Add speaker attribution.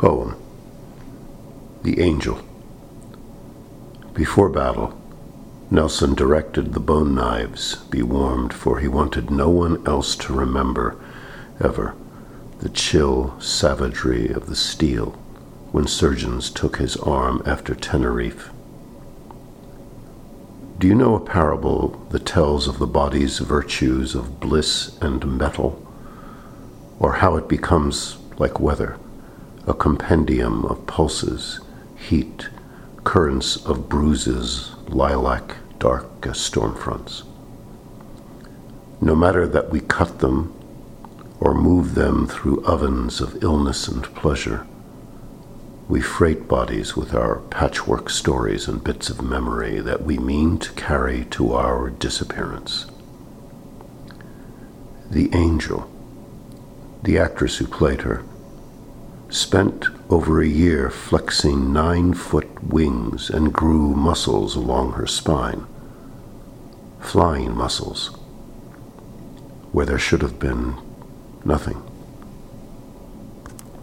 Speaker 1: Poem. The Angel. Before battle, Nelson directed the bone knives be warmed, for he wanted no one else to remember, ever, the chill savagery of the steel when surgeons took his arm after Tenerife. Do you know a parable that tells of the body's virtues of bliss and metal, or how it becomes like weather, a compendium of pulses, heat, currents of bruises, lilac, dark as storm fronts? No matter that we cut them or move them through ovens of illness and pleasure, we freight bodies with our patchwork stories and bits of memory that we mean to carry to our disappearance. The angel, the actress who played her, spent over a year flexing 9-foot wings and grew muscles along her spine, flying muscles, where there should have been nothing.